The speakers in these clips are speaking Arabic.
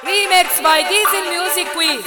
Remix by Diesel Music Quiz.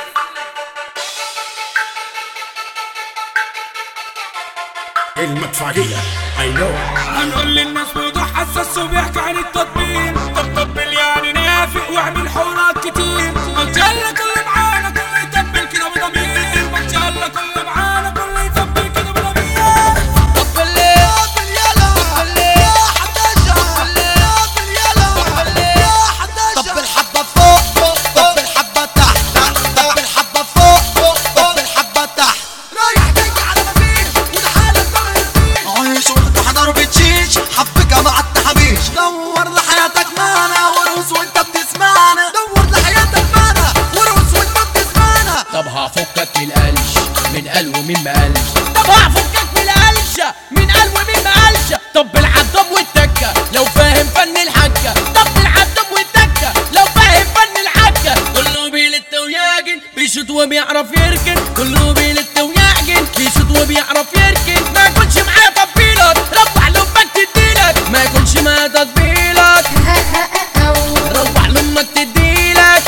المدفعية I know. هنقول للناس موضوع حساس وبيحكي عن التطبيل. طبل يعني نافق واعمل حوارات كتير. ما تجلى كل معانا كله يطبل كده بضمير. ما تجلى كل معانا كله يطبل كده بضمير. طبل ليه؟ طبل يلا. طبل ليه؟ يا حداشة. طبل ليه؟ طبل يلا. طبل ليه؟ يا حداشة. طبل حبة فوق طبل حبة تحت طبل حبة فوق طبل حبة تحت. رايح جاي على ما فيش وده حالك طبل مفيش. عايش وتحضر بتشيش حبك مع التحابيش. دور لحياتك معنا ورقص وانت بتسمعنا. دور لحياتك معنا ورقص وانت بتسمعنا. طب هفكك من القلش من قلب ومين ما قالش. طب هفكك من القلشة من قلب ومين ما قالش. طب العدب والتكة لو فاهم فن الحكة. طب العدب والتكة لو فاهم فن الحكة. كله بيلت وياجن بيشوط وبيعرف يركن. كله بيلت وياجن بيشوط وبيعرف يركن. ما يكونش معايا تطبيلك روح لامك تديلك. ما يكونش معايا تطبيلك روح لامك تديلك.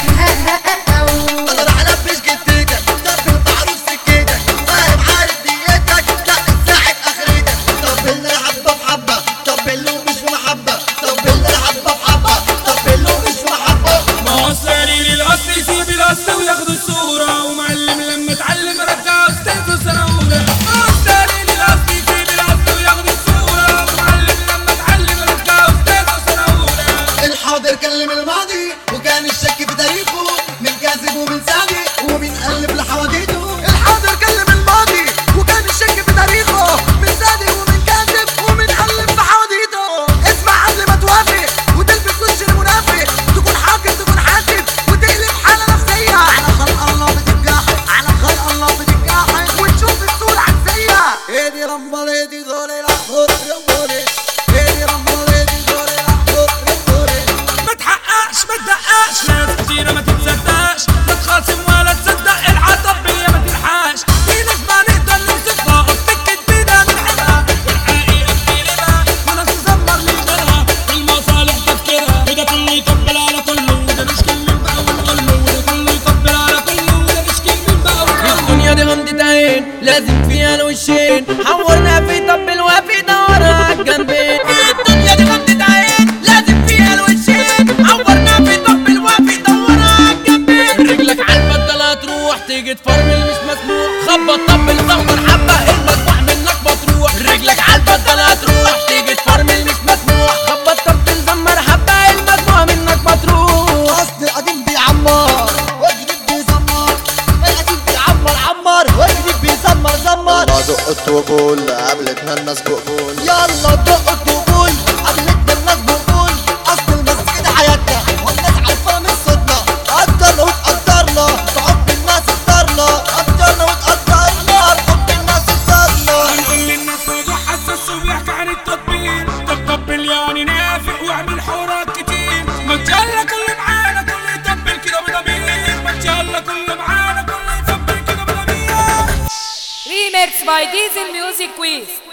انا راح انبش جدتك طبل بعروف سكتك. فاهم عارف نيتك لا الساعة اخرتك. طبل لي حبة بحبة طبل له مش بمحبة. طبل لي حبة بحبة طبل له مش بمحبة. ما هو السليل الاصل يسيب الاصل وياخد الصورة. ومعلم لما اتعلم رجع استاذه سنة اولى. ما هو السليل الاصل يسيب الاصل وياخد الصورة. ومعلم لما اتعلم رجع استاذه سنة اولى. الحاضر كلم الماضي وكان الشك في تاريخه. من كاذب ومن صادق ومن قلب لحواديته. الحاضر كلم الماضي وكان الشك في تاريخه. من صادق ومن كاذب ومن قلب في حواديته. اسمع قبل ما توافق وتلبس وش المنافق. تكون حاكم تكون حاسب وتقلب حالة نفسية. على خلق الله بتتجاحد على خلق الله بتتجاحد. وتشوف الصورة عكسية. ايدي رمبل ايدي دوري الاحضر رمبولي. ايدي رمبل ايدي دوري الاحضر رمبولي. ما تحققش ما تدققش ناس كتيرة ما تتصدقش. لا تخاصم ولا تصدق العطبية ما تلحقش. في ناس ما نقدر نوصفها افتكت بينا بنحبها. والحقيقة بتقلبها وناس تزمر لغيرها. المصالح تفكيرها وده كله يطبل على كله. وده مش كلمة بقى ونقوله. وده كله يطبل على كله. وده مش كلمة بقى ونقوله. الدنيا دي غمضة عين لازم فيها الوشين. حورنا في طبل وفي دورها عالجنبين. الدنيا دي غمضة عين لازم فيها الوشين. حورنا في طبل وفي دورها عالجنبين. رجلك عالبدلة تروح تيجي تفرمل مش مسموح. خبط طبل دور حبة المسموح منك بتروح. رجلك عالبدلة تروح تيجي تفرمل مش مسموح. خبط طبل زمر حبة المسموح منك بتروح. اصل القديم بيعمر والجديد بيزمر. القديم بيعمر عمر والجديد بيزمر زمر. يلا دق الطبول قابلتنا الناس بقبول. يلا دق الطبول قابلتنا الناس بقبول. اصل المزيكا دي حياتنا والناس عارفة من صوتنا. قدرنا وتقدرنا بحب الناس اختارنا. قدرنا وتقدرنا بحب الناس اختارنا. هنقول للناس موضوع حساس وبيحكي عن التطبيل. طبل يعني نافق واعمل حوارات كتير. ما تجلى كل معانا كله يطبل كده بضمير. ما تجلى كل معانا كله يطبل كده بضمير. Remix by Diesel Music Quiz.